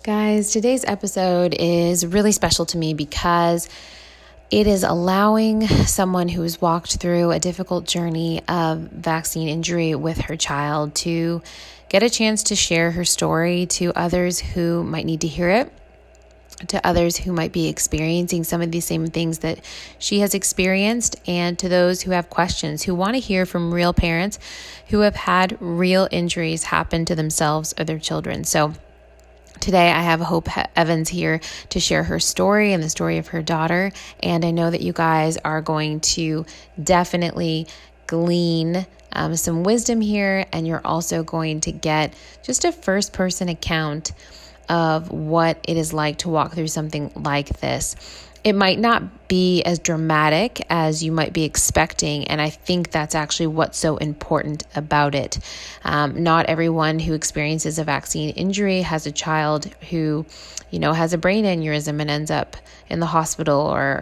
Guys, today's episode is really special to me because it is allowing someone who's walked through a difficult journey of vaccine injury with her child to get a chance to share her story to others who might need to hear it, to others who might be experiencing some of these same things that she has experienced, and to those who have questions, who want to hear from real parents who have had real injuries happen to themselves or their children. So today, I have Hope Evans here to share her story and the story of her daughter. And I know that you guys are going to definitely glean some wisdom here. And you're also going to get just a first-person account of what it is like to walk through something like this. It might not be as dramatic as you might be expecting, and I think that's actually what's so important about it. Not everyone who experiences a vaccine injury has a child who, has a brain aneurysm and ends up in the hospital,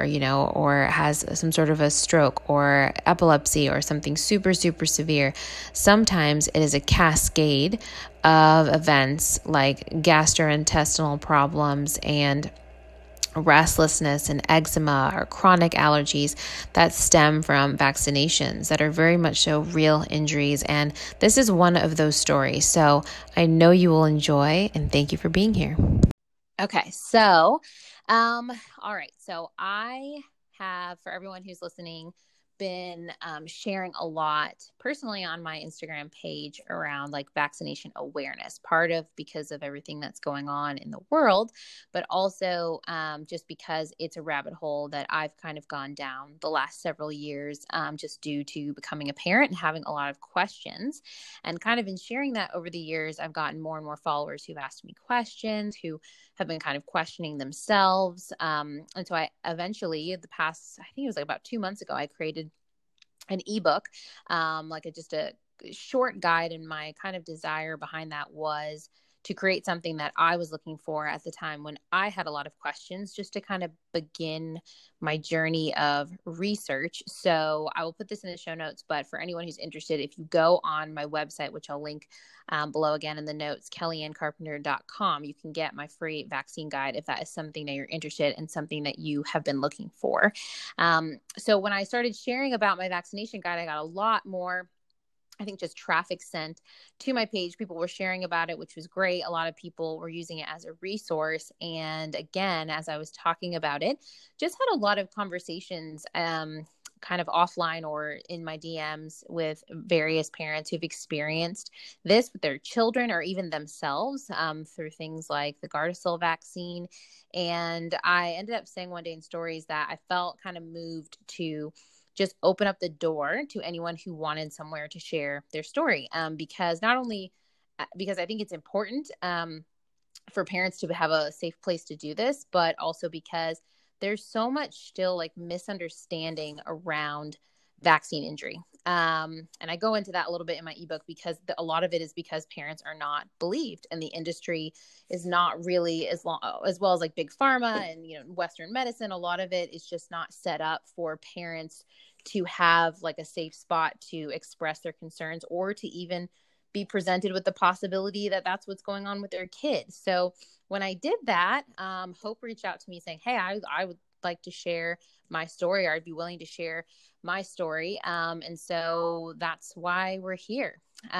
or has some sort of a stroke or epilepsy or something super, super severe. Sometimes it is a cascade of events like gastrointestinal problems and restlessness and eczema or chronic allergies that stem from vaccinations that are very much so real injuries. And this is one of those stories. So I know you will enjoy, and thank you for being here. Okay. So, all right. So I have, for everyone who's listening, been sharing a lot personally on my Instagram page around like vaccination awareness, part of because of everything that's going on in the world, but also just because it's a rabbit hole that I've kind of gone down the last several years, just due to becoming a parent and having a lot of questions. And kind of in sharing that over the years, I've gotten more and more followers who've asked me questions, who have been kind of questioning themselves. And so I eventually, I think it was like about 2 months ago, I created an ebook, just a short guide. And my kind of desire behind that was to create something that I was looking for at the time when I had a lot of questions, just to kind of begin my journey of research. So I will put this in the show notes, but for anyone who's interested, if you go on my website, which I'll link below again in the notes, kellyannecarpenter.com, you can get my free vaccine guide if that is something that you're interested in, something that you have been looking for. So when I started sharing about my vaccination guide, I got a lot more, I think, just traffic sent to my page. People were sharing about it, which was great. A lot of people were using it as a resource. And again, as I was talking about it, just had a lot of conversations, kind of offline or in my DMs with various parents who've experienced this with their children or even themselves, through things like the Gardasil vaccine. And I ended up saying one day in stories that I felt kind of moved to just open up the door to anyone who wanted somewhere to share their story. Because not only because I think it's important for parents to have a safe place to do this, but also because there's so much still like misunderstanding around vaccine injury. And I go into that a little bit in my ebook because a lot of it is because parents are not believed, and the industry is not really as well as like big pharma and, Western medicine. A lot of it is just not set up for parents to have like a safe spot to express their concerns or to even be presented with the possibility that that's what's going on with their kids. So when I did that, Hope reached out to me saying, hey, I would like to share my story, or I'd be willing to share my story. And so that's why we're here.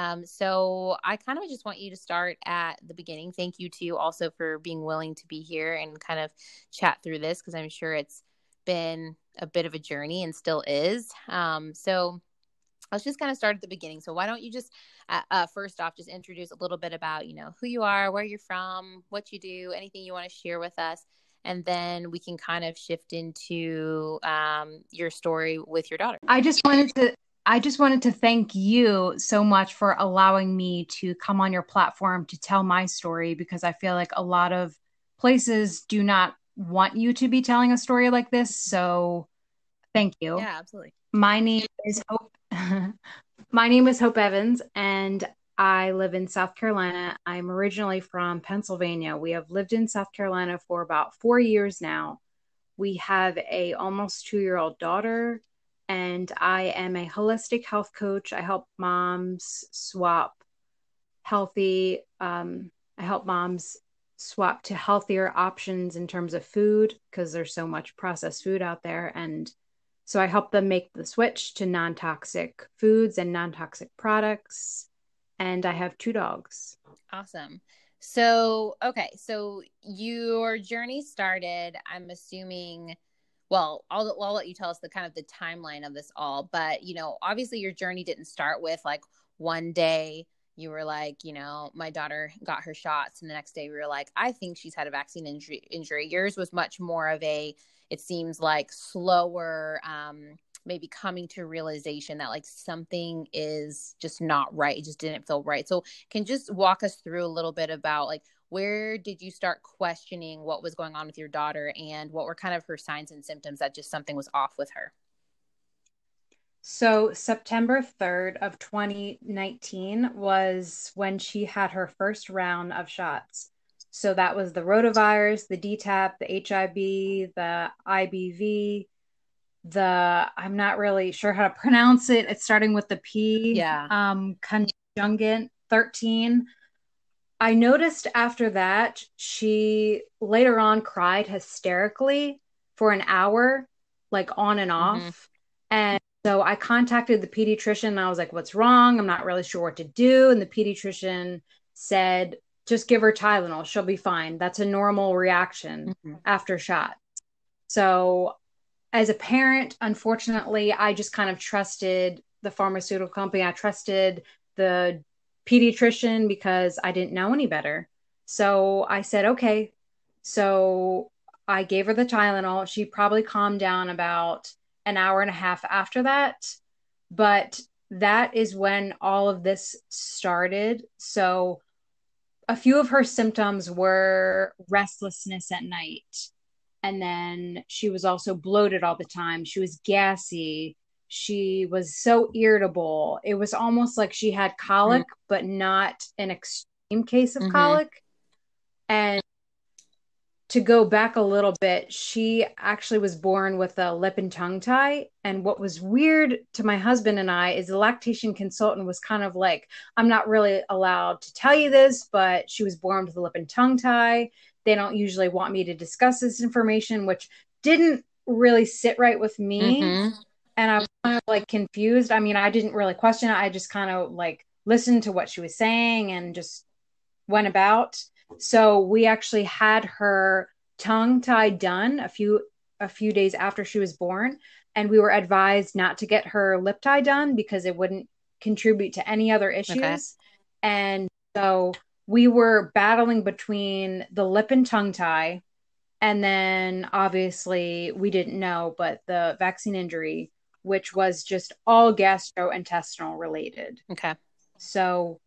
So I kind of just want you to start at the beginning. Thank you to also for being willing to be here and kind of chat through this, because I'm sure it's been a bit of a journey and still is. So let's just kind of start at the beginning. So why don't you just first off, just introduce a little bit about, who you are, where you're from, what you do, anything you want to share with us. And then we can kind of shift into your story with your daughter. I just wanted to thank you so much for allowing me to come on your platform to tell my story, because I feel like a lot of places do not want you to be telling a story like this. So thank you. Yeah, absolutely. My name is Hope. My name is Hope Evans, and I live in South Carolina. I'm originally from Pennsylvania. We have lived in South Carolina for about 4 years now. We have a almost 2-year-old daughter, and I am a holistic health coach. I help moms swap healthy. I help moms swap to healthier options in terms of food because there's so much processed food out there. And so I help them make the switch to non-toxic foods and non-toxic products. And I have 2 dogs. Awesome. So, okay, so your journey started, I'm assuming, well, I'll let you tell us the kind of the timeline of this all, but obviously your journey didn't start with like one day you were like, my daughter got her shots, and the next day we were like, I think she's had a vaccine injury. Yours was much more of a, it seems like slower, maybe coming to realization that like something is just not right. It just didn't feel right. So can you just walk us through a little bit about like, where did you start questioning what was going on with your daughter, and what were kind of her signs and symptoms that just something was off with her? So September 3rd of 2019 was when she had her first round of shots. So that was the rotavirus, the DTaP, the HIV, the IBV, I'm not really sure how to pronounce it. It's starting with the P, Yeah. conjugate 13. I noticed after that, she later on cried hysterically for an hour, like on and Mm-hmm. off. And so I contacted the pediatrician and I was like, what's wrong? I'm not really sure what to do. And the pediatrician said, just give her Tylenol. She'll be fine. That's a normal reaction Mm-hmm. after shot. So as a parent, unfortunately, I just kind of trusted the pharmaceutical company. I trusted the pediatrician because I didn't know any better. So I said, okay. So I gave her the Tylenol. She probably calmed down about an hour and a half after that. But that is when all of this started. So a few of her symptoms were restlessness at night, and then she was also bloated all the time. She was gassy. She was so irritable. It was almost like she had colic, but not an extreme case of Mm-hmm. colic. And to go back a little bit, she actually was born with a lip and tongue tie. And what was weird to my husband and I is the lactation consultant was kind of like, I'm not really allowed to tell you this, but she was born with a lip and tongue tie. They don't usually want me to discuss this information, which didn't really sit right with me. Mm-hmm. And I was kind of like confused. I mean, I didn't really question it. I just kind of like listened to what she was saying and just went about. So we actually had her tongue tied done a few days after she was born, and we were advised not to get her lip tie done because it wouldn't contribute to any other Okay. issues. And so we were battling between the lip and tongue tie, and then obviously we didn't know, but the vaccine injury, which was just all gastrointestinal related. Okay. So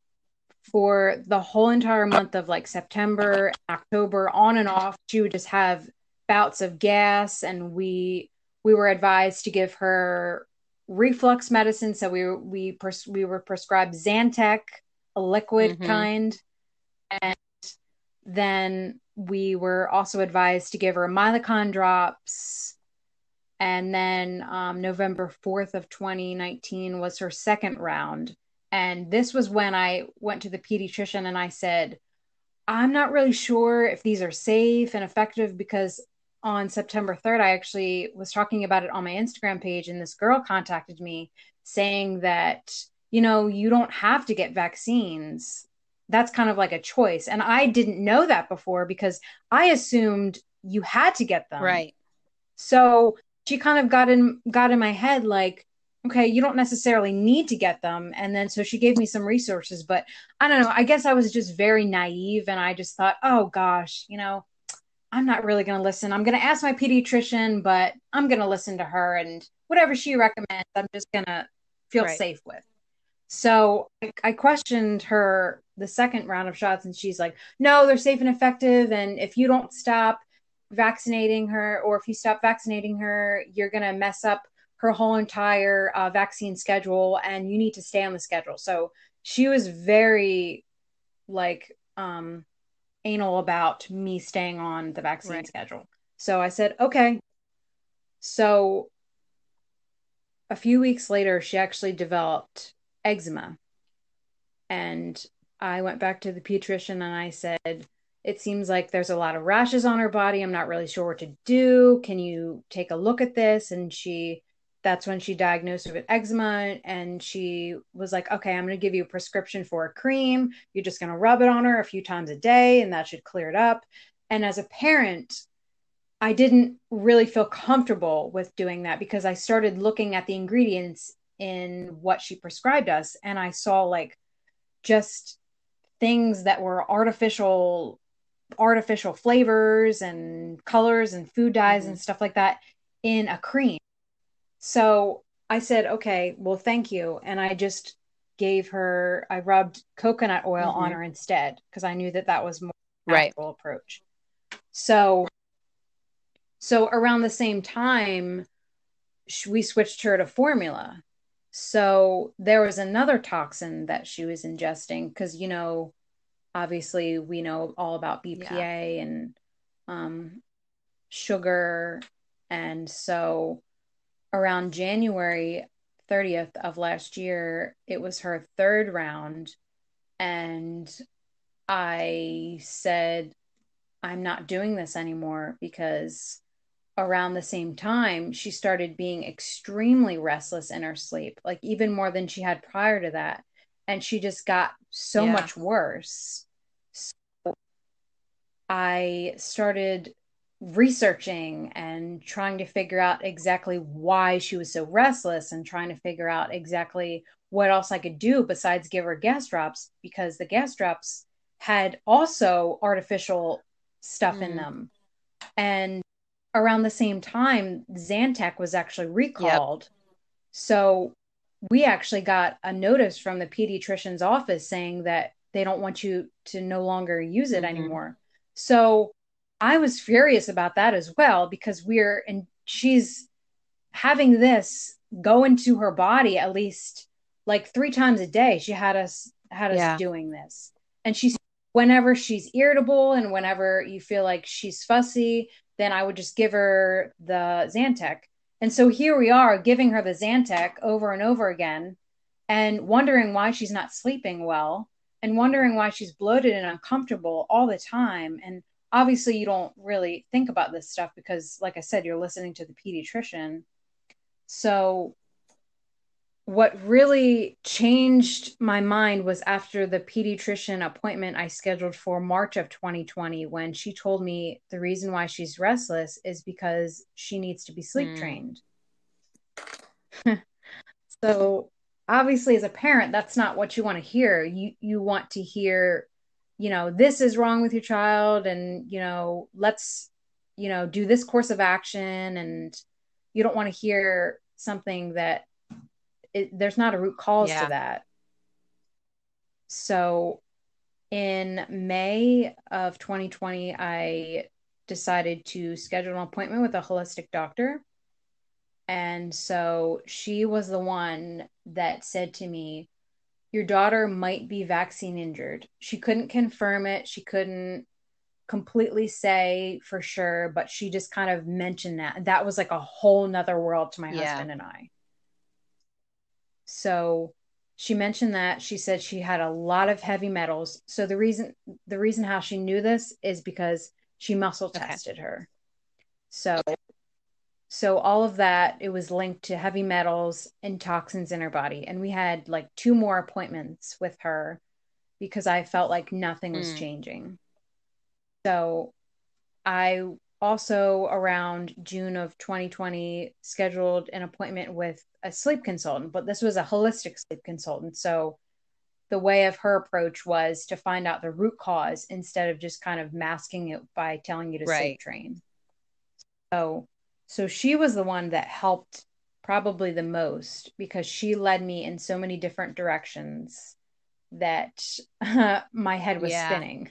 for the whole entire month of like September, October, on and off, she would just have bouts of gas, and we were advised to give her reflux medicine. So we were prescribed Zantac, a liquid Mm-hmm. kind, and then we were also advised to give her Mylicon drops. And then November 4th of 2019 was her second round. And this was when I went to the pediatrician and I said, I'm not really sure if these are safe and effective because on September 3rd, I actually was talking about it on my Instagram page, and this girl contacted me saying that, you don't have to get vaccines. That's kind of like a choice. And I didn't know that before because I assumed you had to get them. Right. So she kind of got in my head like, okay, you don't necessarily need to get them. And then so she gave me some resources, but I don't know. I guess I was just very naive and I just thought, oh gosh, I'm not really going to listen. I'm going to ask my pediatrician, but I'm going to listen to her, and whatever she recommends, I'm just going to feel Right. safe with. So I questioned her the second round of shots, and she's like, no, they're safe and effective. And if you don't stop vaccinating her, or if you stop vaccinating her, you're going to mess up her whole entire vaccine schedule, and you need to stay on the schedule. So she was very like anal about me staying on the vaccine Right. schedule. So I said, okay. So a few weeks later, she actually developed eczema. And I went back to the pediatrician and I said, It seems like there's a lot of rashes on her body. I'm not really sure what to do. Can you take a look at this? And that's when she diagnosed her with eczema. And she was like, okay, I'm going to give you a prescription for a cream. You're just going to rub it on her a few times a day, and that should clear it up. And as a parent, I didn't really feel comfortable with doing that because I started looking at the ingredients in what she prescribed us. And I saw like just things that were artificial flavors and colors and food dyes Mm-hmm. and stuff like that in a cream. So I said, okay, well, thank you. And I rubbed coconut oil on Mm-hmm. her instead because I knew that that was more Right. natural approach. So, so around the same time, we switched her to formula. So there was another toxin that she was ingesting because, obviously we know all about Yeah. BPA and um, sugar. And so around January 30th of last year, it was her third round. And I said, I'm not doing this anymore because around the same time, she started being extremely restless in her sleep, like even more than she had prior to that. And she just got so Yeah. much worse. I started researching and trying to figure out exactly why she was so restless and trying to figure out exactly what else I could do besides give her gas drops because the gas drops had also artificial stuff in Mm. them. And around the same time, Zantac was actually Yep. recalled. So we actually got a notice from the pediatrician's office saying that they don't want you to no longer use it Mm-hmm. anymore. So I was furious about that as well because she's having this go into her body at least like 3 times a day. She had us Yeah. doing this. And whenever she's irritable and whenever you feel like she's fussy, then I would just give her the Zantac. And so here we are giving her the Zantac over and over again and wondering why she's not sleeping well and wondering why she's bloated and uncomfortable all the time. And obviously, you don't really think about this stuff because, like I said, you're listening to the pediatrician. So what really changed my mind was after the pediatrician appointment I scheduled for March of 2020 when she told me the reason why she's restless is because she needs to be sleep Mm. trained. So obviously as a parent that's not what you want to hear. You want to hear, this is wrong with your child and let's do this course of action and you don't want to hear something that there's not a root cause to Yeah. that. So in May of 2020, I decided to schedule an appointment with a holistic doctor. And so she was the one that said to me, your daughter might be vaccine injured. She couldn't confirm it. She couldn't completely say for sure, but she just kind of mentioned that. That was like a whole nother world to my Yeah. husband and I. So she mentioned that she said she had a lot of heavy metals. So the reason how she knew this is because she muscle Okay. tested her. So so all of that it was linked to heavy metals and toxins in her body. And we had like 2 more appointments with her because I felt like nothing was Mm. changing. So I also around June of 2020 scheduled an appointment with a sleep consultant, but this was a holistic sleep consultant. So the way of her approach was to find out the root cause instead of just kind of masking it by telling you to sleep Right. train. So so she was the one that helped probably the most because she led me in so many different directions that my head was Yeah. spinning.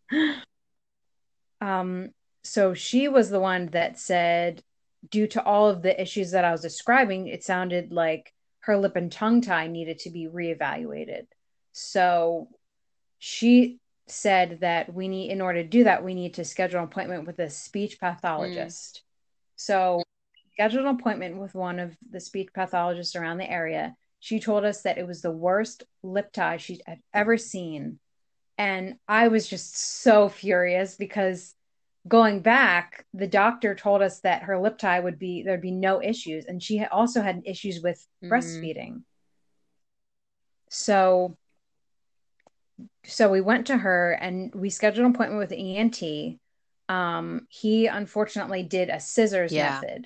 Um, so she was the one that said, due to all of the issues that I was describing, it sounded like her lip and tongue tie needed to be reevaluated. So she said that in order to do that, we need to schedule an appointment with a speech Mm. pathologist. So scheduled an appointment with one of the speech pathologists around the area. She told us that it was the worst lip tie she'd ever seen And I was just so furious because going back, the doctor told us that her lip tie there'd be no issues. And she also had issues with Mm, breastfeeding. So, so we went to her and we scheduled an appointment with the ENT. He unfortunately did a scissors yeah. method.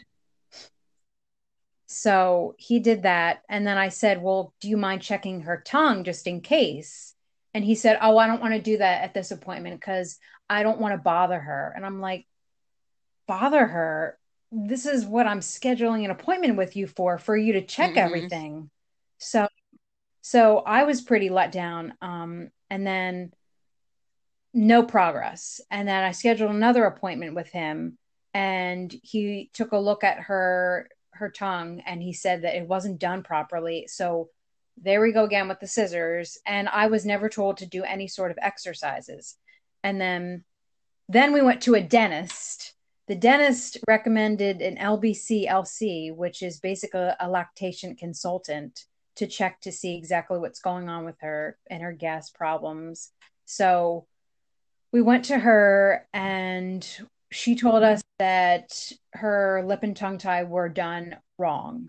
So he did that. And then I said, well, do you mind checking her tongue just in case? And he said, oh, I don't want to do that at this appointment because I don't want to bother her. And I'm like, bother her? This is what I'm scheduling an appointment with you for you to check Hmm. everything. So, so I was pretty let down. And then no progress. And then I scheduled another appointment with him and he took a look at her tongue and he said that it wasn't done properly. So there we go again with the scissors and I was never told to do any sort of exercises. And then we went to a dentist. The dentist recommended an LBC LC, which is basically a lactation consultant to check to see exactly what's going on with her and her gas problems. So we went to her and she told us that her lip and tongue tie were done wrong.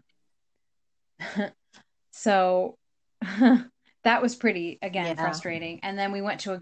So that was pretty, again, Yeah. frustrating. And then we went to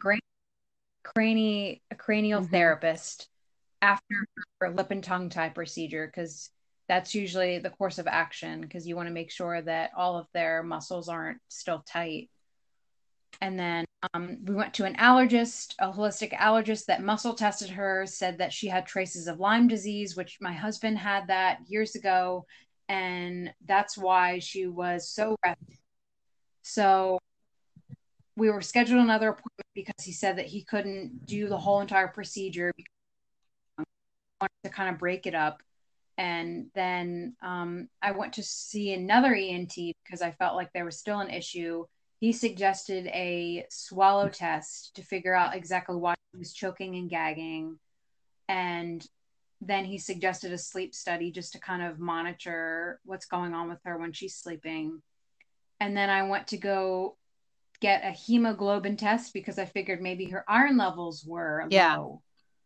a cranial Hmm. therapist after her lip and tongue tie procedure because that's usually the course of action because you want to make sure that all of their muscles aren't still tight. And then we went to an allergist, a holistic allergist that muscle tested her, said that she had traces of Lyme disease, which my husband had that years ago. And that's why she was so restless. So we were scheduled another appointment because he said that he couldn't do the whole entire procedure because he wanted to kind of break it up. And then I went to see another ENT because I felt like there was still an issue. He suggested a swallow test to figure out exactly why she was choking and gagging. And then he suggested a sleep study just to kind of monitor what's going on with her when she's sleeping. And then I went to go get a hemoglobin test because I figured maybe her iron levels were Yeah. low.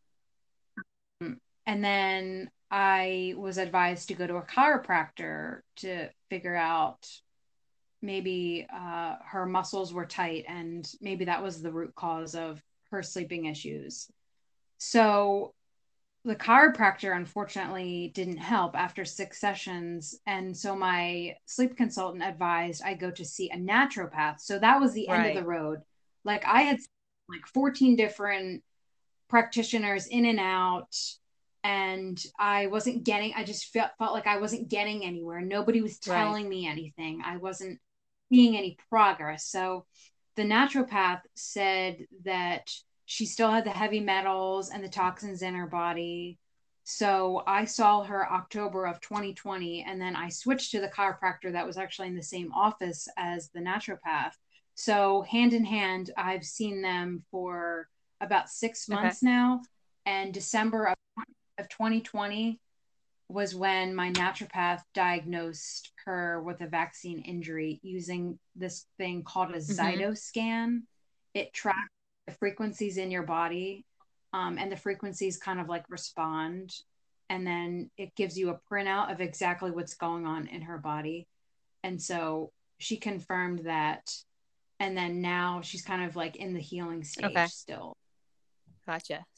And then I was advised to go to a chiropractor to figure out maybe her muscles were tight and maybe that was the root cause of her sleeping issues. So the chiropractor unfortunately didn't help after 6 sessions. And so my sleep consultant advised I go to see a naturopath. So that was the end of the Right. road. Like I had like 14 different practitioners in and out and I just felt like I wasn't getting anywhere. Nobody was Right. telling me anything. I wasn't seeing any progress. So the naturopath said that she still had the heavy metals and the toxins in her body. So I saw her October of 2020, and then I switched to the chiropractor that was actually in the same office as the naturopath. So hand in hand, I've seen them for about six Okay. months now. And December of 2020 was when my naturopath diagnosed her with a vaccine injury using this thing called a Hmm. Zytoscan. It tracks the frequencies in your body, and the frequencies kind of like respond. And then it gives you a printout of exactly what's going on in her body. And so she confirmed that. And then now she's kind of like in the healing Okay. stage still. Gotcha.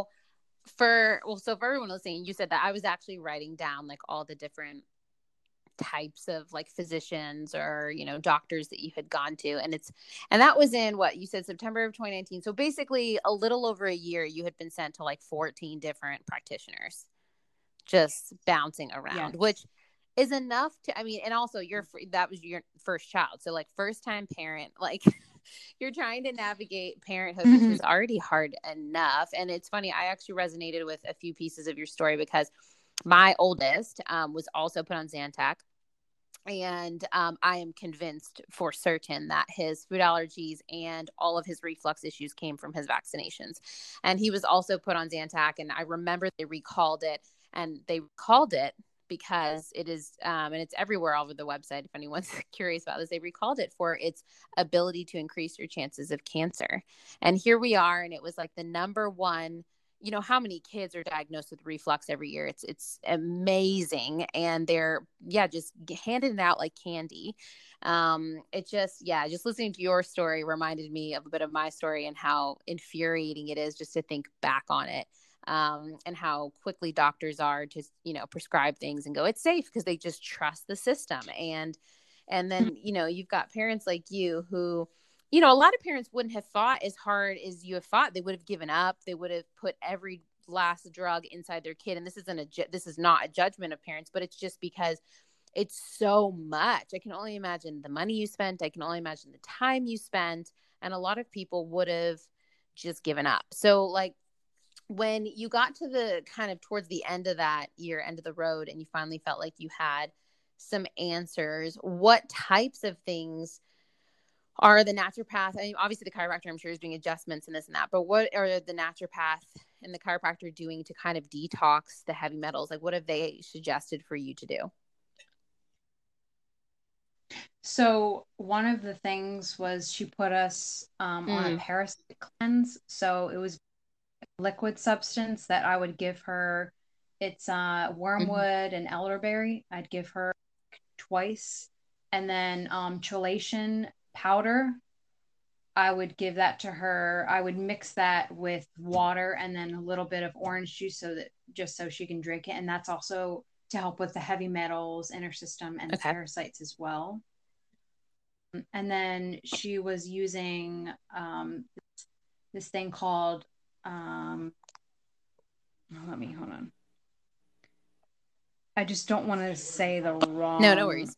So for everyone listening, you said that I was actually writing down like all the different types of like physicians or doctors that you had gone to, and that was in what you said, September of 2019. So basically a little over a year you had been sent to like 14 different practitioners just bouncing around, Yes. which is enough to, I mean, and also that was your first child, so like first time parent, like you're trying to navigate parenthood, which Mm-hmm. is already hard enough. And it's funny, I actually resonated with a few pieces of your story because my oldest was also put on Zantac. And I am convinced for certain that his food allergies and all of his reflux issues came from his vaccinations. And he was also put on Zantac. And I remember they recalled it, and they called it because it is, and it's everywhere all over the website. If anyone's curious about this, they recalled it for its ability to increase your chances of cancer. And here we are. And it was like the number one, how many kids are diagnosed with reflux every year? It's amazing. And they're, just handing it out like candy. It just listening to your story reminded me of a bit of my story and how infuriating it is just to think back on it. And how quickly doctors are to, prescribe things and go, it's safe, because they just trust the system. And then, you've got parents like you who, a lot of parents wouldn't have fought as hard as you have fought. They would have given up. They would have put every last drug inside their kid. And this is not a judgment of parents, but it's just because it's so much. I can only imagine the money you spent. I can only imagine the time you spent. And a lot of people would have just given up. So like, when you got to the kind of towards the end of that year, end of the road, and you finally felt like you had some answers, what types of things are the naturopath? I mean, obviously the chiropractor, I'm sure, is doing adjustments and this and that, but what are the naturopath and the chiropractor doing to kind of detox the heavy metals? Like, what have they suggested for you to do? So one of the things was she put us on a parasite cleanse. So it was liquid substance that I would give her. It's wormwood and elderberry. I'd give her twice. And then chelation powder, I would give that to her. I would mix that with water and then a little bit of orange juice just so she can drink it. And that's also to help with the heavy metals in her system and the parasites as well. And then she was using this thing called hold on. I just don't want to say the wrong. No worries.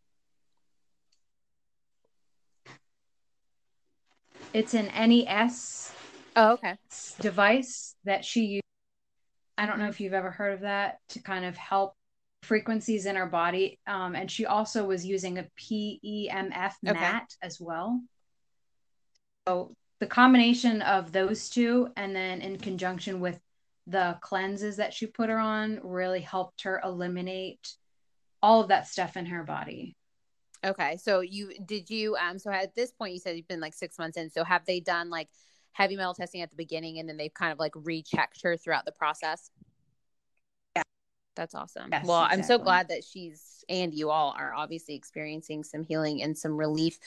It's an NES device that she used. I don't know if you've ever heard of that, to kind of help frequencies in our body. And she also was using a PEMF mat as well. So the combination of those two, and then in conjunction with the cleanses that she put her on, really helped her eliminate all of that stuff in her body. Okay. So so at this point you said you've been like 6 months in. So have they done like heavy metal testing at the beginning and then they've kind of like rechecked her throughout the process? Yeah. That's awesome. Yes, well, exactly. I'm so glad that and you all are obviously experiencing some healing and some relief.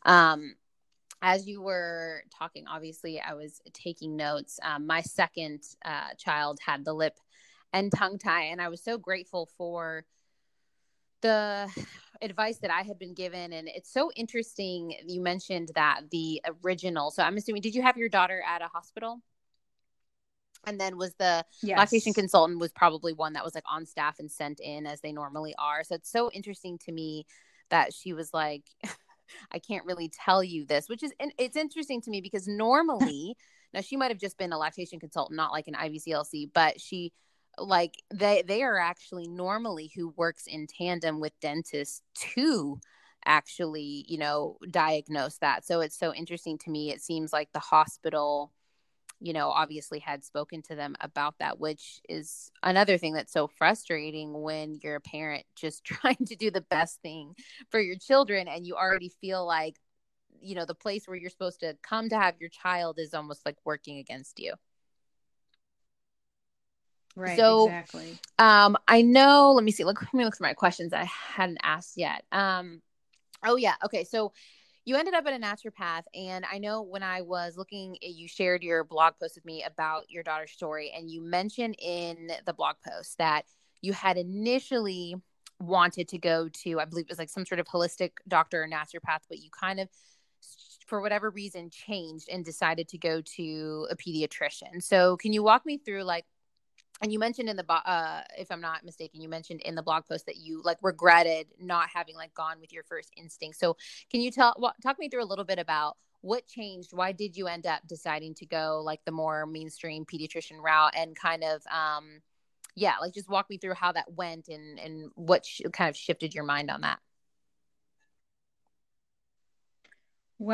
As you were talking, obviously I was taking notes. My second child had the lip and tongue tie, and I was so grateful for the advice that I had been given. And it's so interesting. You mentioned that the original, so I'm assuming, did you have your daughter at a hospital? And then was the lactation consultant was probably one that was like on staff and sent in as they normally are. So it's so interesting to me that she was like, I can't really tell you this, it's interesting to me because normally, now she might've just been a lactation consultant, not like an IVCLC, but she, like they are actually normally who works in tandem with dentists to actually, diagnose that. So it's so interesting to me. It seems like the hospital, obviously had spoken to them about that, which is another thing that's so frustrating when you're a parent just trying to do the best thing for your children. And you already feel like, the place where you're supposed to come to have your child is almost like working against you. Right. So, exactly. I know, let me look at my questions I hadn't asked yet. Oh yeah. Okay. So you ended up at a naturopath, and I know when I was looking, you shared your blog post with me about your daughter's story, and you mentioned in the blog post that you had initially wanted to go to, I believe it was like some sort of holistic doctor or naturopath, but you kind of, for whatever reason, changed and decided to go to a pediatrician. So can you walk me through and you mentioned in the, if I'm not mistaken, you mentioned in the blog post that you like regretted not having like gone with your first instinct. So can you talk me through a little bit about what changed? Why did you end up deciding to go like the more mainstream pediatrician route, and kind of, like just walk me through how that went and what kind of shifted your mind on that?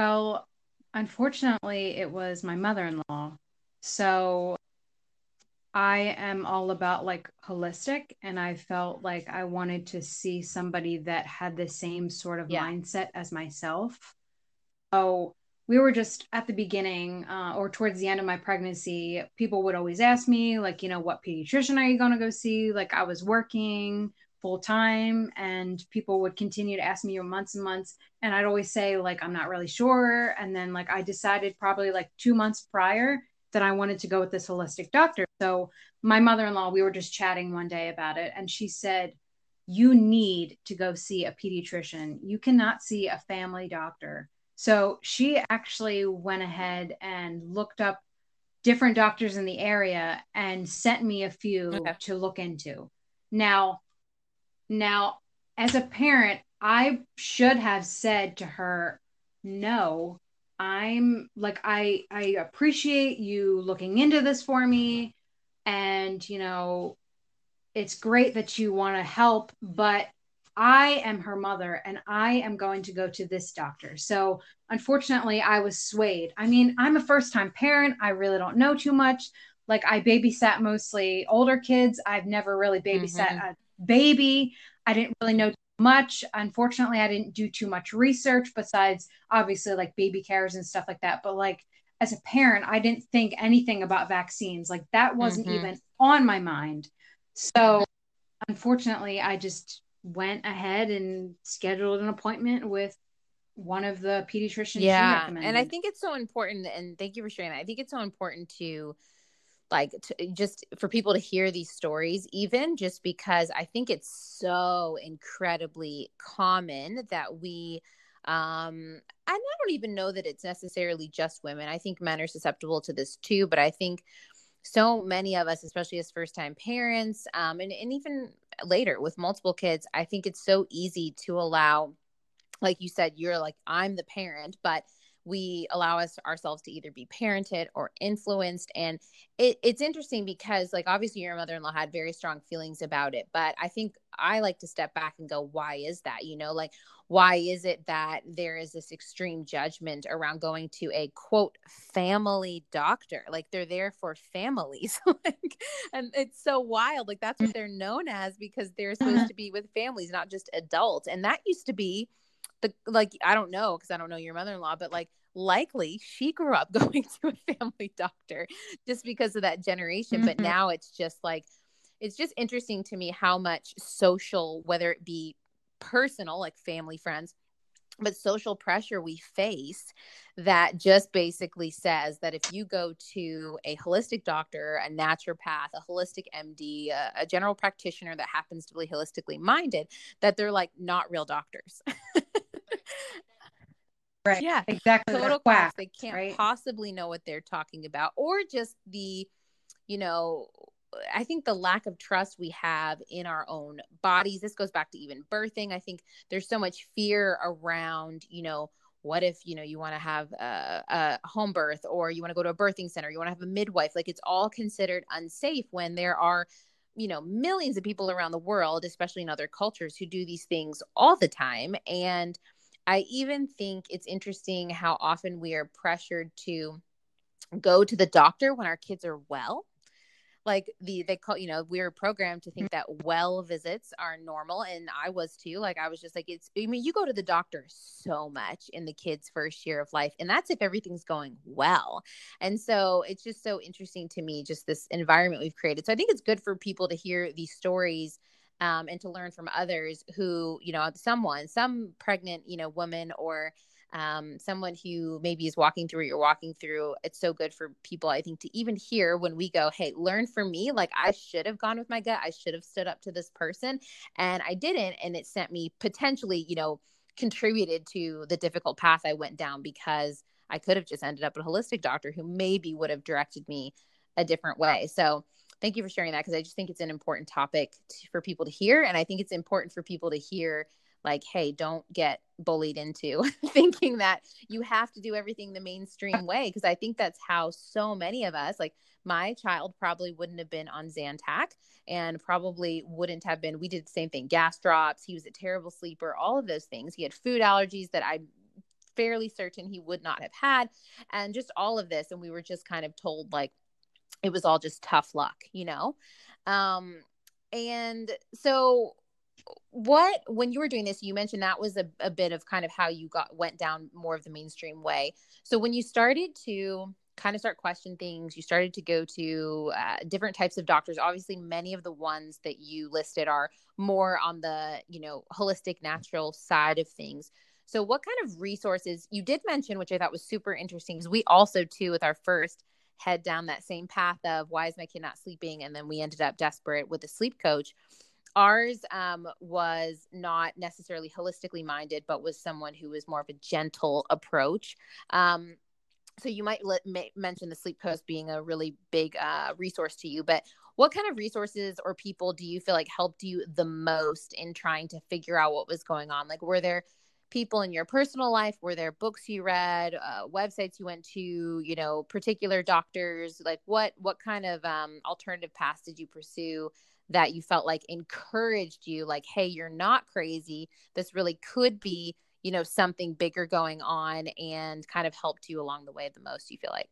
Well, unfortunately, it was my mother-in-law. So I am all about like holistic, and I felt like I wanted to see somebody that had the same sort of Yeah. mindset as myself. So we were just at the beginning, or towards the end of my pregnancy, people would always ask me, like, what pediatrician are you going to go see? Like, I was working full time, and people would continue to ask me for months and months. And I'd always say, like, I'm not really sure. And then, like, I decided probably like 2 months prior that I wanted to go with this holistic doctor. So my mother in law, we were just chatting one day about it, and she said, you need to go see a pediatrician. You cannot see a family doctor. So she actually went ahead and looked up different doctors in the area and sent me a few Okay. to look into. Now, now as a parent, I should have said to her, "No, I'm like I appreciate you looking into this for me, and it's great that you want to help, but I am her mother and I am going to go to this doctor." So, unfortunately, I was swayed. I mean, I'm a first time parent. I really don't know too much. Like, I babysat mostly older kids. I've never really babysat Mm-hmm. a baby. I didn't really know much. Unfortunately, I didn't do too much research besides obviously like baby carriers and stuff like that. But, like, as a parent, I didn't think anything about vaccines. Like, that wasn't Mm-hmm. even on my mind. So unfortunately, I just went ahead and scheduled an appointment with one of the pediatricians she Yeah. And I recommended. think it's so important, and thank you for sharing that. I think it's so important to just for people to hear these stories, even just because I think it's so incredibly common that we and I don't even know that it's necessarily just women. I think men are susceptible to this too, but I think so many of us, especially as first time parents, and even later with multiple kids, I think it's so easy to allow, like you said, you're like, I'm the parent, but we allow ourselves to either be parented or influenced. And it's interesting because, like, obviously your mother-in-law had very strong feelings about it, but I think I like to step back and go, why is that? Like, why is it that there is this extreme judgment around going to a quote family doctor? Like, they're there for families. Like, and it's so wild. Like, that's what they're known as, because they're supposed to be with families, not just adults. And that used to be like, I don't know, because I don't know your mother-in-law, but like, likely she grew up going to a family doctor just because of that generation. But Mhm. now it's just like, it's just interesting to me how much social, whether it be personal, like family, friends, but social pressure we face, that just basically says that if you go to a holistic doctor, a naturopath, a holistic MD, a general practitioner that happens to be holistically minded, that they're like not real doctors. Right. Yeah, Exactly. They're total quacks, quacks. They can't right? possibly know what they're talking about, or just you know, I think the lack of trust we have in our own bodies. This goes back to even birthing. I think there's so much fear around, what if, you want to have a home birth, or you want to go to a birthing center, you want to have a midwife. Like, it's all considered unsafe when there are, millions of people around the world, especially in other cultures, who do these things all the time. And I even think it's interesting how often we are pressured to go to the doctor when our kids are well. Like, they call, we're programmed to think that well visits are normal, and I was too. Like, I was just like, I mean, you go to the doctor so much in the kids' first year of life, and that's if everything's going well. And so it's just so interesting to me, just this environment we've created. So I think it's good for people to hear these stories, and to learn from others who, some pregnant, woman, or someone who maybe is walking through what you're walking through. It's so good for people, I think, to even hear when we go, hey, learn from me. Like, I should have gone with my gut. I should have stood up to this person, and I didn't. And it sent me potentially, contributed to the difficult path I went down, because I could have just ended up at a holistic doctor who maybe would have directed me a different way. So thank you for sharing that, because I just think it's an important topic for people to hear. And I think it's important for people to hear, like, hey, don't get bullied into thinking that you have to do everything the mainstream way. Because I think that's how so many of us, like, my child probably wouldn't have been on Zantac, and probably wouldn't have been. We did the same thing, gas drops. He was a terrible sleeper, all of those things. He had food allergies that I'm fairly certain he would not have had, and just all of this. And we were just kind of told, like, it was all just tough luck, um and so when you were doing this, you mentioned that was a bit of kind of how you went down more of the mainstream way. So when you started to kind of start question things, you started to go to different types of doctors. Obviously, many of the ones that you listed are more on the, holistic, natural side of things. So what kind of resources you did mention, which I thought was super interesting, because we also too, with our first, head down that same path of why is my kid not sleeping? And then we ended up desperate with a sleep coach. Ours was not necessarily holistically minded, but was someone who was more of a gentle approach. So you might mention the sleep coach being a really big resource to you, but what kind of resources or people do you feel like helped you the most in trying to figure out what was going on? Like, were there people in your personal life? Were there books you read, websites you went to, particular doctors? Like what kind of alternative paths did you pursue that you felt like encouraged you, like, hey, you're not crazy. This really could be, something bigger going on, and kind of helped you along the way the most, you feel like?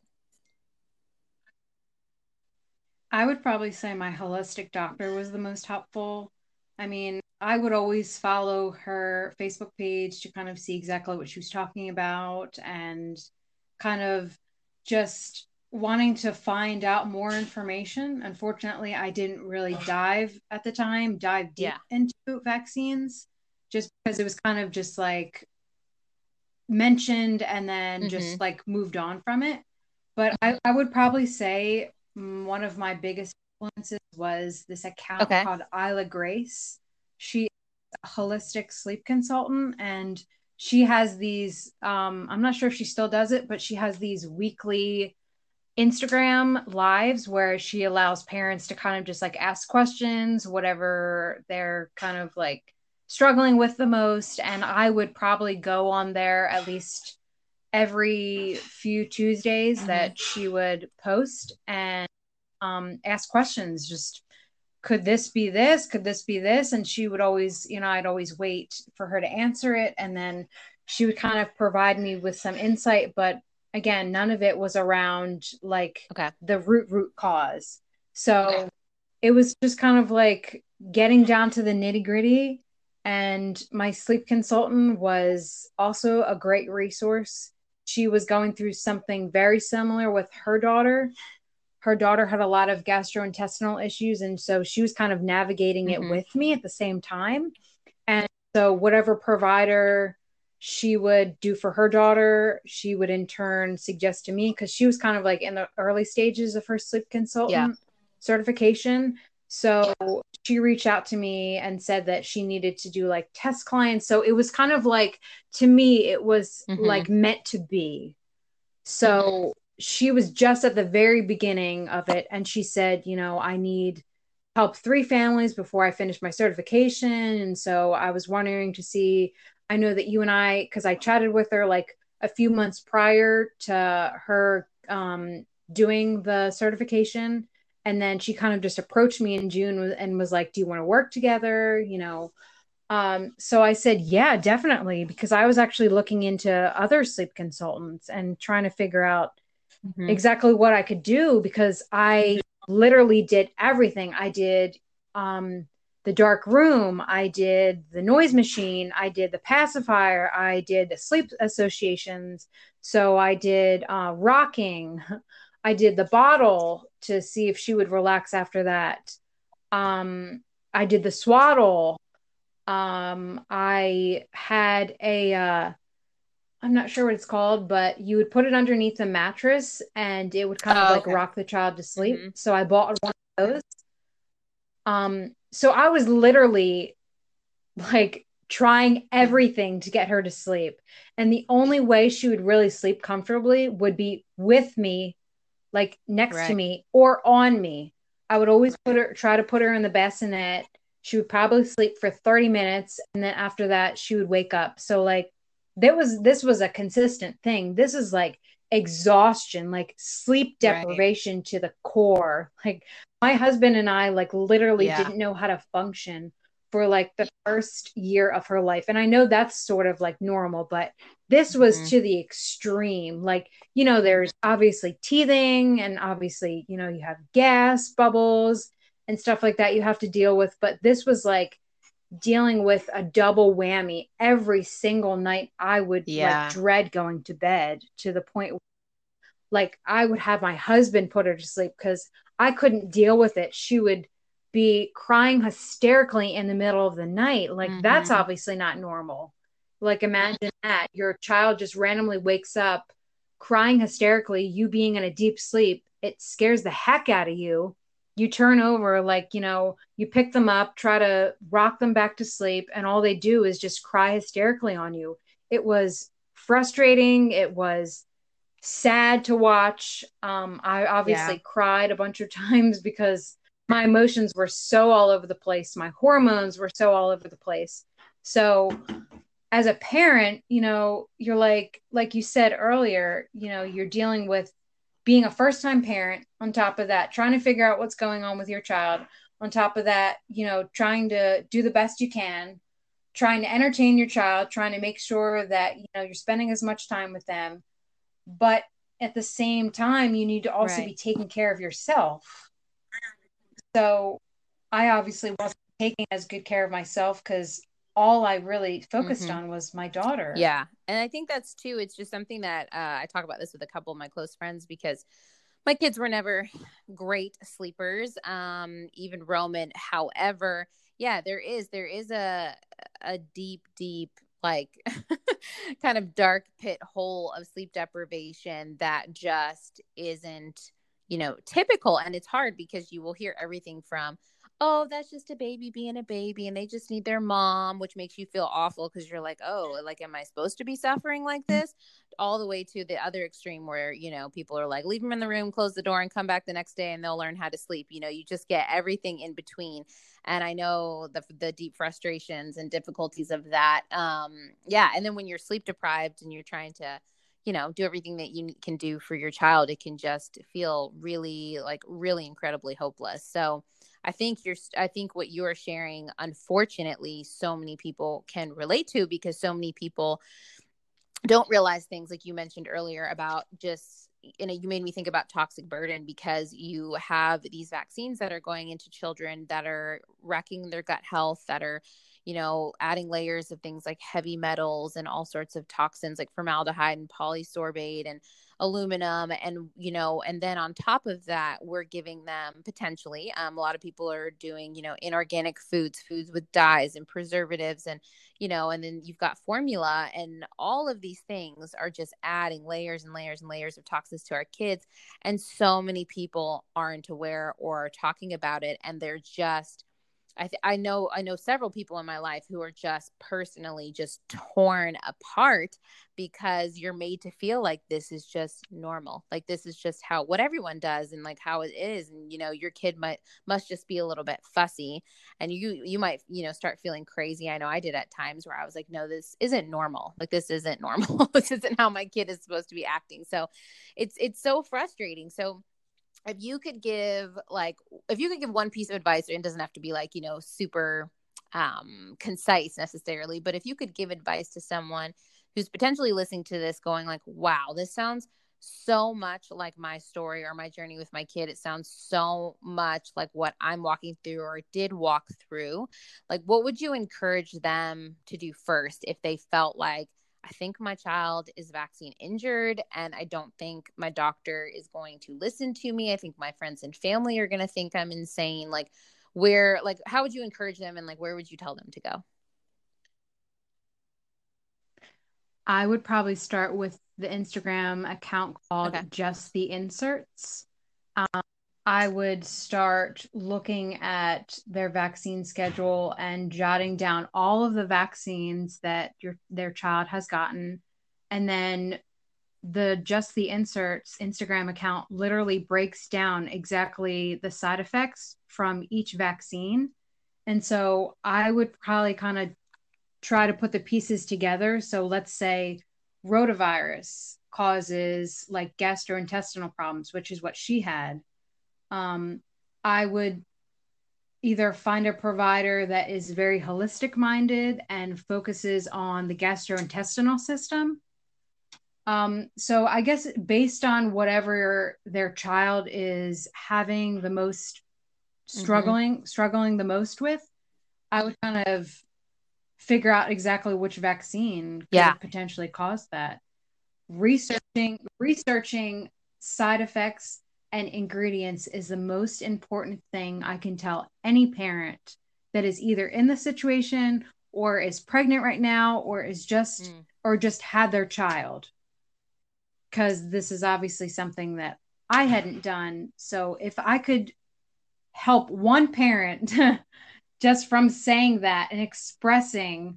I would probably say my holistic doctor was the most helpful. I mean, I would always follow her Facebook page to kind of see exactly what she was talking about and kind of just wanting to find out more information. Unfortunately, I didn't really dive deep Yeah. into vaccines just because it was kind of just like mentioned and then Mm-hmm. just like moved on from it. But I would probably say one of my biggest influences was this account Okay. called Isla Grace. She is a holistic sleep consultant, and she has these I'm not sure if she still does it, but she has these weekly Instagram lives where she allows parents to kind of just like ask questions, whatever they're kind of like struggling with the most. And I would probably go on there at least every few Tuesdays Mm-hmm. that she would post and ask questions. Just could this be this? Could this be this? And she would always, I'd always wait for her to answer it. And then she would kind of provide me with some insight. But again, none of it was around like Okay. the root cause. So it was just kind of like getting down to the nitty gritty. And my sleep consultant was also a great resource. She was going through something very similar with her daughter. Her daughter had a lot of gastrointestinal issues, and so she was kind of navigating it Mm-hmm. with me at the same time. And so whatever provider she would do for her daughter, she would in turn suggest to me, because she was kind of like in the early stages of her sleep Yeah. consultant certification. So she reached out to me and said that she needed to do like test clients. So it was kind of like, to me, it was Mm-hmm. like meant to be. So she was just at the very beginning of it. And she said, I need help 3 families before I finish my certification. And so I was wondering to see, I know that you and I, because I chatted with her like a few months prior to her doing the certification. And then she kind of just approached me in June and was like, do you want to work together? So I said, yeah, definitely, because I was actually looking into other sleep consultants and trying to figure out Mm-hmm. exactly what I could do, because I literally did everything. I did the dark room, I did the noise machine, I did the pacifier, I did the sleep associations. So I did rocking, I did the bottle to see if she would relax after that. I did the swaddle. I had I'm not sure what it's called, but you would put it underneath the mattress and it would kind of Oh, like okay. rock the child to sleep. Mm-hmm. So I bought one of those. So I was literally like trying everything to get her to sleep. And the only way she would really sleep comfortably would be with me, like next to Right. me or on me. I would always try to put her in the bassinet. She would probably sleep for 30 minutes. And then after that, she would wake up. So like this was a consistent thing. This is like exhaustion, like sleep Right. deprivation to the core. Like my husband and I like literally Yeah. didn't know how to function for like the first year of her life. And I know that's sort of like normal, but this was to the extreme. Like, there's obviously teething, and obviously, you have gas bubbles and stuff like that you have to deal with. But this was like dealing with a double whammy every single night. I would like dread going to bed, to the point like I would have my husband put her to sleep because I couldn't deal with it. She would be crying hysterically in the middle of the night. Like that's obviously not normal. Like imagine that your child just randomly wakes up crying hysterically, you being in a deep sleep. It scares the heck out of you. You turn over, like, you pick them up, try to rock them back to sleep, and all they do is just cry hysterically on you. It was frustrating. It was sad to watch. I obviously cried a bunch of times because my emotions were so all over the place. My hormones were so all over the place. So as a parent, you're like you said earlier, you're dealing with being a first time parent. On top of that, trying to figure out what's going on with your child. On top of that, trying to do the best you can, trying to entertain your child, trying to make sure that, you're spending as much time with them. But at the same time, you need to also be taking care of yourself. So I obviously wasn't taking as good care of myself because all I really focused on was my daughter. Yeah. And I think that's too, it's just something that I talk about this with a couple of my close friends, because my kids were never great sleepers, even Roman. However, there is a deep, like kind of dark pit hole of sleep deprivation that just isn't, typical. And it's hard because you will hear everything from, oh, that's just a baby being a baby and they just need their mom, which makes you feel awful because you're like, oh, like, am I supposed to be suffering like this? All the way to the other extreme where, people are like, leave them in the room, close the door, and come back the next day and they'll learn how to sleep. You just get everything in between. And I know the deep frustrations and difficulties of that. And then when you're sleep deprived and you're trying to, do everything that you can do for your child, it can just feel really, like, really incredibly hopeless. So I think what you're sharing, unfortunately, so many people can relate to, because so many people don't realize things like you mentioned earlier about just, you made me think about toxic burden, because you have these vaccines that are going into children that are wrecking their gut health, that are, adding layers of things like heavy metals and all sorts of toxins like formaldehyde and polysorbate and aluminum. And, and then on top of that, we're giving them potentially, a lot of people are doing, inorganic foods with dyes and preservatives, and, and then you've got formula, and all of these things are just adding layers and layers and layers of toxins to our kids. And so many people aren't aware or talking about it. And they're just, I know several people in my life who are just personally just torn apart because you're made to feel like this is just normal. Like this is just what everyone does and like how it is. And, your kid must just be a little bit fussy, and you might, start feeling crazy. I know I did at times where I was like, no, this isn't normal. Like, this isn't normal. This isn't how my kid is supposed to be acting. So it's so frustrating. So if you could give one piece of advice, and it doesn't have to be like, super concise necessarily, but if you could give advice to someone who's potentially listening to this going like, wow, this sounds so much like my story or my journey with my kid. It sounds so much like what I'm walking through or did walk through. Like, what would you encourage them to do first if they felt like, I think my child is vaccine injured and I don't think my doctor is going to listen to me. I think my friends and family are going to think I'm insane. Like, how would you encourage them, and like, where would you tell them to go? I would probably start with the Instagram account called Just the Inserts. I would start looking at their vaccine schedule and jotting down all of the vaccines that their child has gotten. And then the Just the Inserts Instagram account literally breaks down exactly the side effects from each vaccine. And so I would probably kind of try to put the pieces together. So let's say rotavirus causes like gastrointestinal problems, which is what she had. I would either find a provider that is very holistic minded and focuses on the gastrointestinal system. So I guess based on whatever their child is having the most struggling the most with, I would kind of figure out exactly which vaccine could have potentially caused that. Researching side effects and ingredients is the most important thing I can tell any parent that is either in the situation or is pregnant right now or is just or just had their child. Because this is obviously something that I hadn't done. So if I could help one parent just from saying that and expressing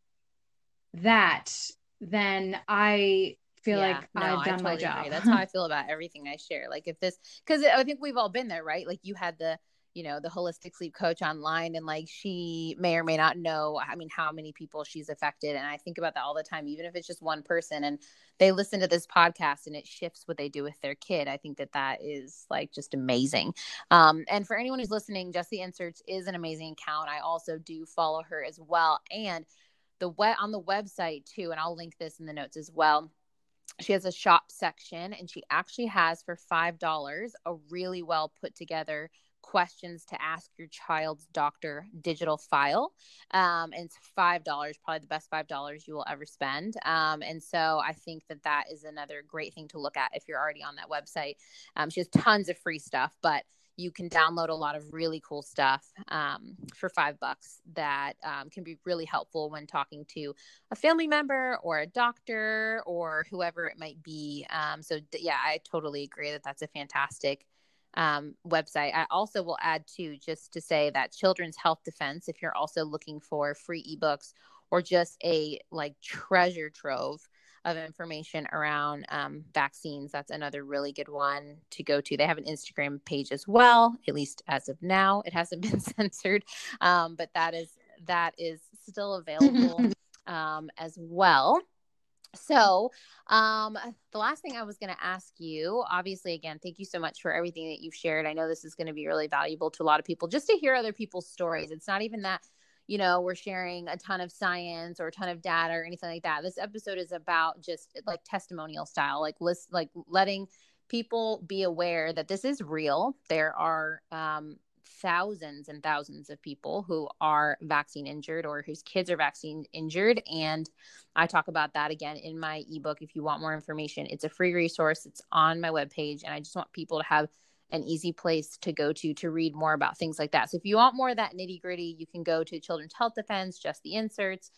that, then I feel like I've done my job. Agree. That's how I feel about everything I share. Like if this, because I think we've all been there, right? Like you had the, you know, the holistic sleep coach online, and like she may or may not know, I mean, how many people she's affected. And I think about that all the time, even if it's just one person and they listen to this podcast and it shifts what they do with their kid. I think that that is like just amazing. And for anyone who's listening, Jessie Inserts is an amazing account. I also do follow her as well. And on the website too, and I'll link this in the notes as well. She has a shop section, and she actually has for $5 a really well put together questions to ask your child's doctor digital file. And it's $5, probably the best $5 you will ever spend. And so I think that that is another great thing to look at if you're already on that website. She has tons of free stuff, but you can download a lot of really cool stuff for $5 that can be really helpful when talking to a family member or a doctor or whoever it might be. Yeah, I totally agree that that's a fantastic website. I also will add too, just to say that Children's Health Defense, if you're also looking for free ebooks or just a like treasure trove of information around vaccines, that's another really good one to go to. They have an Instagram page as well, at least as of now. It hasn't been censored, but that is still available as well. So the last thing I was going to ask you, obviously, again, thank you so much for everything that you've shared. I know this is going to be really valuable to a lot of people just to hear other people's stories. It's not even that, you know, we're sharing a ton of science or a ton of data or anything like that. This episode is about just like testimonial style, like letting people be aware that this is real. There are thousands and thousands of people who are vaccine injured or whose kids are vaccine injured. And I talk about that again in my ebook. If you want more information, it's a free resource. It's on my webpage. And I just want people to have an easy place to go to read more about things like that. So if you want more of that nitty gritty, you can go to Children's Health Defense, Jessie Inserts,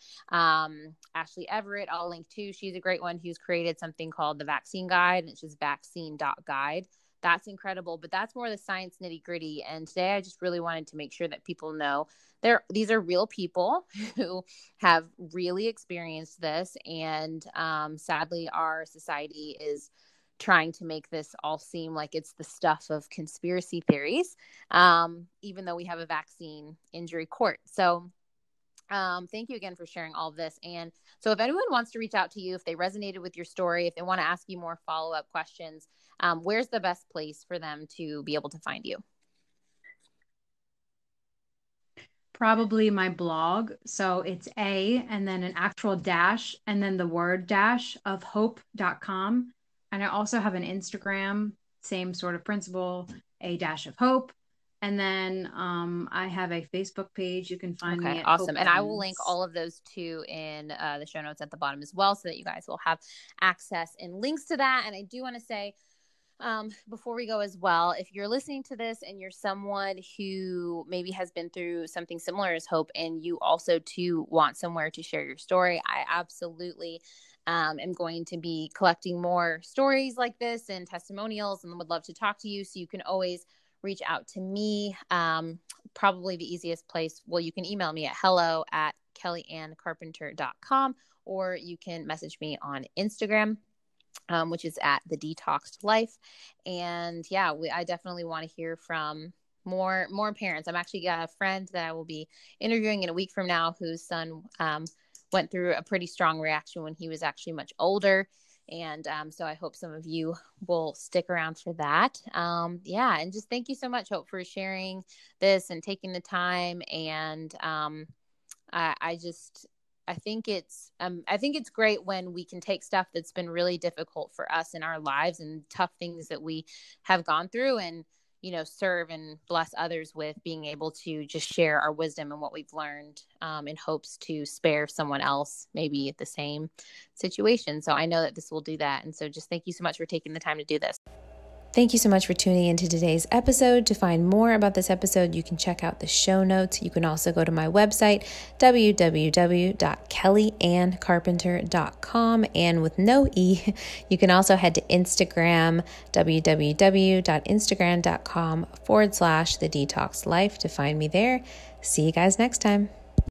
Ashley Everett, I'll link to. She's a great one who's created something called the Vaccine Guide, and it's just vaccine.guide. That's incredible, but that's more the science nitty gritty. And today I just really wanted to make sure that people know these are real people who have really experienced this. And sadly, our society is trying to make this all seem like it's the stuff of conspiracy theories, even though we have a vaccine injury court. So thank you again for sharing all of this. And so if anyone wants to reach out to you, if they resonated with your story, if they want to ask you more follow-up questions, where's the best place for them to be able to find you? Probably my blog. So it's and then an actual dash and then the word dash of hope.com. And I also have an Instagram, same sort of principle, a dash of hope. And then I have a Facebook page. You can find me at awesome. Hope And Evans. I will link all of those too in the show notes at the bottom as well, so that you guys will have access and links to that. And I do want to say, before we go as well, if you're listening to this and you're someone who maybe has been through something similar as Hope, and you also too want somewhere to share your story, I absolutely am going to be collecting more stories like this and testimonials, and would love to talk to you. So you can always reach out to me. Probably the easiest place. Well, you can email me at hello@kellyannecarpenter.com, or you can message me on Instagram, which is at The Detoxed Life. And yeah, I definitely want to hear from more parents. I'm actually got a friend that I will be interviewing in a week from now, whose son went through a pretty strong reaction when he was actually much older. And so I hope some of you will stick around for that. Yeah. And just thank you so much, Hope, for sharing this and taking the time. And I think it's great when we can take stuff that's been really difficult for us in our lives and tough things that we have gone through and, serve and bless others with being able to just share our wisdom and what we've learned in hopes to spare someone else maybe the same situation. So I know that this will do that. And so just thank you so much for taking the time to do this. Thank you so much for tuning into today's episode. To find more about this episode, you can check out the show notes. You can also go to my website, www.kellyanncarpenter.com. And with no E, you can also head to Instagram, www.instagram.com/The Detox Life to find me there. See you guys next time.